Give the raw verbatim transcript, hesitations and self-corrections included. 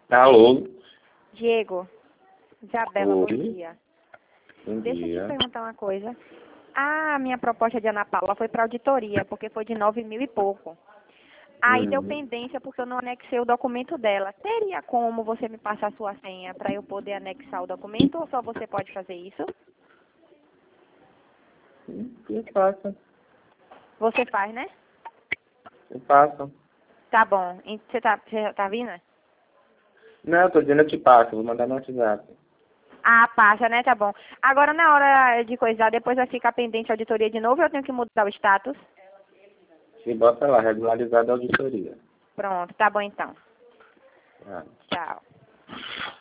Alô? Diego, Isabela, Oi. bom dia. Bom Deixa dia. eu te perguntar uma coisa. A minha proposta de Ana Paula foi para auditoria, porque foi de nove mil e pouco. Aí deu Uhum. pendência porque eu não anexei o documento dela. Teria como você me passar a sua senha para eu poder anexar o documento ou só você pode fazer isso? Eu faço. Você faz, né? Eu faço. Tá bom. E Você tá, você tá vindo? Não, eu tô dizendo eu te passo. Vou mandar no WhatsApp. Ah, passa, né? Tá bom. Agora, na hora de coisar, depois vai ficar pendente a auditoria de novo ou eu tenho que mudar o status? Se bota lá, regularizada a auditoria. Pronto, tá bom então. Ah. Tchau.